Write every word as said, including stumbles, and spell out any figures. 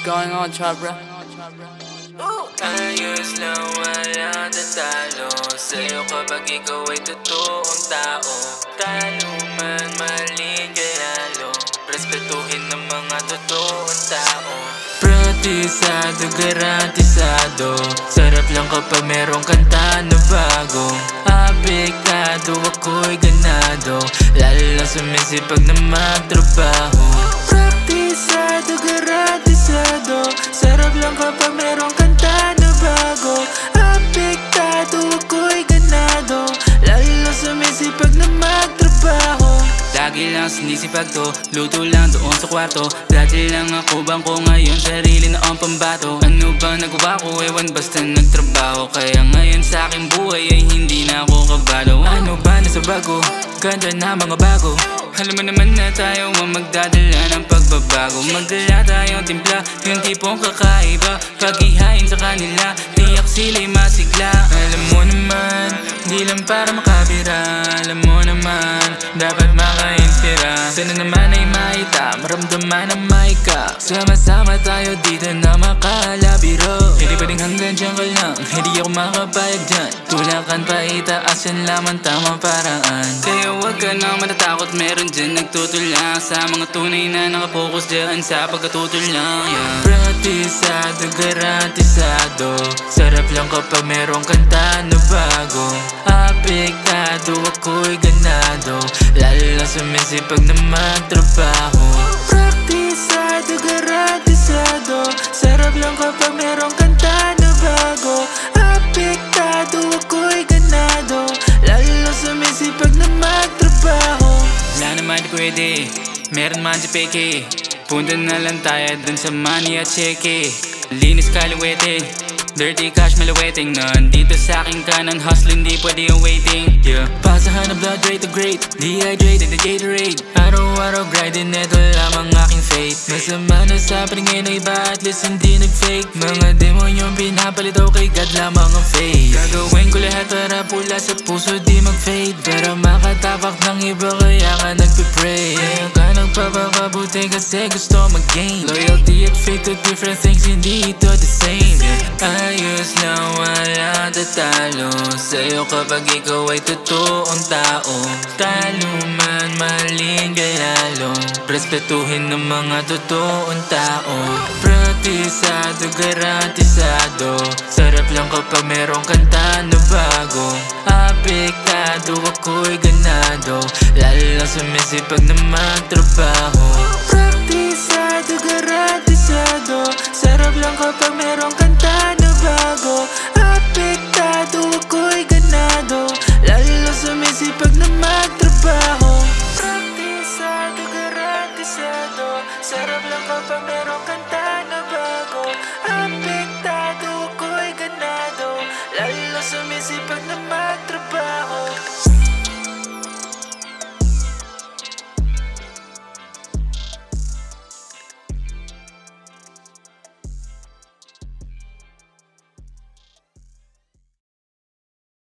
going on, Chop, bro? Ayos lang, wala tatalo sa'yo kapag ikaw ay totoong tao. Talo man, mali, kaya respetuhin ng mga totoong tao. Pratisado, garantisado, sarap lang kapag merong kanta na bago. Apektado, ako'y ganado, lalo lang sumisipag na magtrabaho. Pratisado, garantisado, sarap lang kapag merong kanta na bago. Apektado, ako'y ganado, lalo lang sumisipag na magtrabaho. Lagi lang sinisipag to, luto lang doon sa kwarto. Dati lang ako bangko, ngayon sarili na ang pambato. Ano ba nagawa ko, ewan basta nagtrabaho. Kaya ngayon sa aking buhay ay hindi na ako kabalo. Ano ba nasa bago, ganda na mga bago. Alam mo naman na tayo ang magdadala ng pagbabago. Magdala tayong timpla, yung tipong kakaiba. Pag-ihain sa kanila, tiyak sila'y masigla. Alam mo naman, di lang para makabira. Alam mo naman, dapat maka-inspira. Sana naman ay maita, maramdaman ang maika. Sama-sama tayo dito na makalabiro. Hindi pwedeng hanggang dyan ka lang, hindi ako makapayag dyan. Tulakan pa itaas, yan lamang tamang paraan. Kaya huwag ka nang matatakot, meron dyan nagtutulak sa mga tunay na nakapokus dyan sa pagkatutulang, yeah. Pratisado, garantisado, sarap lang kapag merong kanta na bago. Apektado, ako'y ganado, lalo lang sumisipag na magtrabaho. Pratisado, garantisado, sarap lang kapag merong kanta na bago. Apektado, ako'y ganado, lalo lang sumisipag na magtrabaho. Wala naman pwede, meron man si peke. Punta na lang tayo dun sa money at cheque. Linis kaliwete, dirty cash malaweting. Nandito sa aking kanan, hustle hindi pwede yung waiting, yeah. Pasahan ng blood rate to great, dehydrated na Gatorade. Araw-araw grinding, neto lamang aking faith. Masama na sa paningin ng iba, at least hindi nag-fake. Mga demonyong pinapalito kay God lamang ang faith. Gagawin ko lahat para pula sa puso di mag-fade. Pero makatapak ng iba kaya ka nagpipray. Kaya ka nagpapakabuti kasi gusto mag-gain. Loyalty at faith to different things, hindi ito the same, yeah. Ayos lang, wala tatalo sa'yo kapag ikaw ay totoong tao. Talo man, maling gayalo, respetuhin ng mga totoong tao. Pratisado, garantisado, sarap lang kapag merong kanta na bago. Apektado, ako'y ganado, lalo lang sumisipag na magtrabaho. Pratisado, garantisado, sarap lang kapag merong kanta na bago. Apektado, ako'y ganado, lalo lang sumisipag na magtrabaho. Pratisado, garantisado, sarap lang kapag merong kanta na bago. Apektado, ako'y ganado, lalo lang sumisipag na magtrabaho.